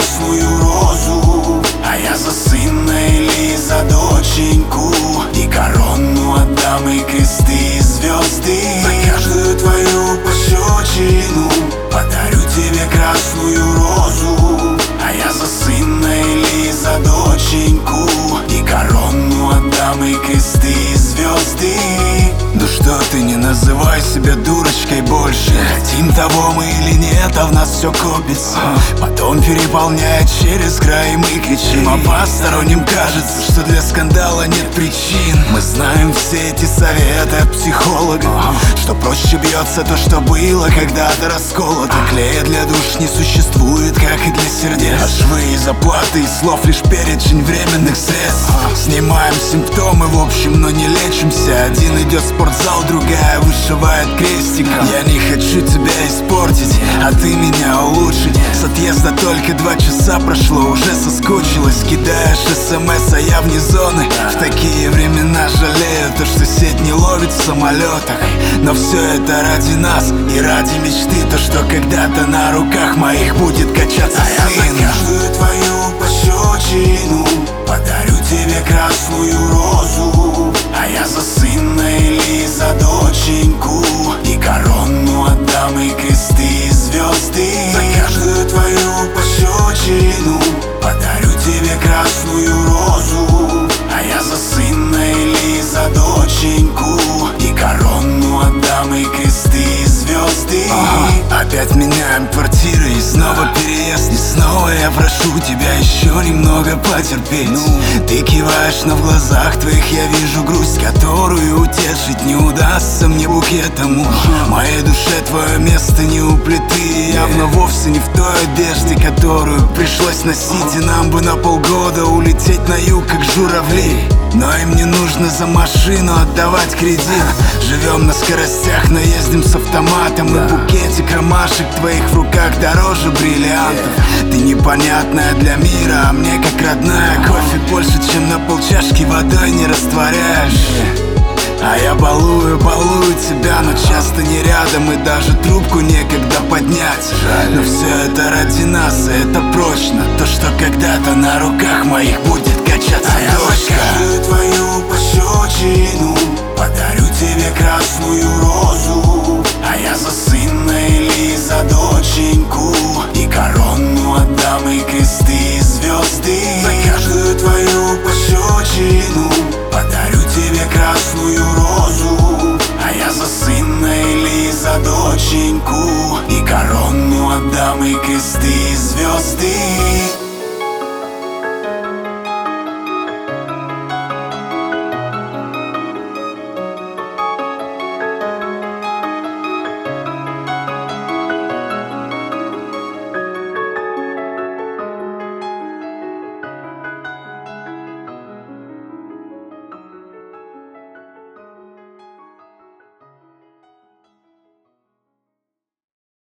красную розу, а я за сына или за доченьку. И корону отдам, и кресты, и звезды. За каждую твою пощечину подарю тебе красную розу, а я за сына или за доченьку. И корону отдам, и кресты, и звезды. Ну что ты, не называй себя дурочкой больше. Хотим того мы или нет, а в нас все копится. Потом переполняет через край, и мы кричим. А посторонним кажется, что для скандала нет причин. Мы знаем все эти советы от психологов, что проще бьется то, что было когда-то расколото. Клея для душ не существует, как и для сердец. А швы и заплаты из слов лишь перечень временных средств. Снимаем симптомы в общем, но не лечимся. Один идет в спортзал, другая вышивает крестиком. Я не хочу тебя испортить, а ты меня улучшить. С отъезда только 2 часа прошло, уже соскучилась. Кидаешь смс, а я вне зоны. В такие времена жалею то, что сеть не ловит в самолетах. Но все это ради нас и ради мечты, то, что когда-то на руках моих будет качаться сын. А я за каждую твою пощечину подарю тебе красную розу, а я за сына или за доченьку. И корону отдам, и кресты, и звезды. За каждую твою пощечину подарю тебе красную розу, а я за сына или за доченьку. И корону отдам, и кресты, и звезды. Опять меняем квартиры и снова переезд. И снова я прошу тебя еще немного потерпеть. Ты киваешь, но в глазах твоих я вижу грусть, которую утешить не удастся мне букетом. Моей душе твое место не у плиты, явно вовсе не в той одежде, которую пришлось носить. И нам бы на полгода улететь на юг, как журавли. Но им не нужно за машину отдавать кредит. Живем на скоростях, но ездим с автоматом. И букетик ромашек твоих в руках дороже бриллиантов. Ты непонятная для мира, а мне как родная. Кофе больше, чем на полчашки водой не растворяешь. А я балую тебя, но часто не рядом. И даже трубку некогда поднять. Но все это ради нас, и это прочно. То, что когда-то на руках моих будет качаться дочка. А я за каждую твою пощечину подарю тебе красную розу, а я за сына или за доченьку. И корону отдам, и кресты, и звезды. За каждую твою пощечину подарю тебе красную розу, а я за сына или за доченьку. И корону отдам, и кресты, и звезды.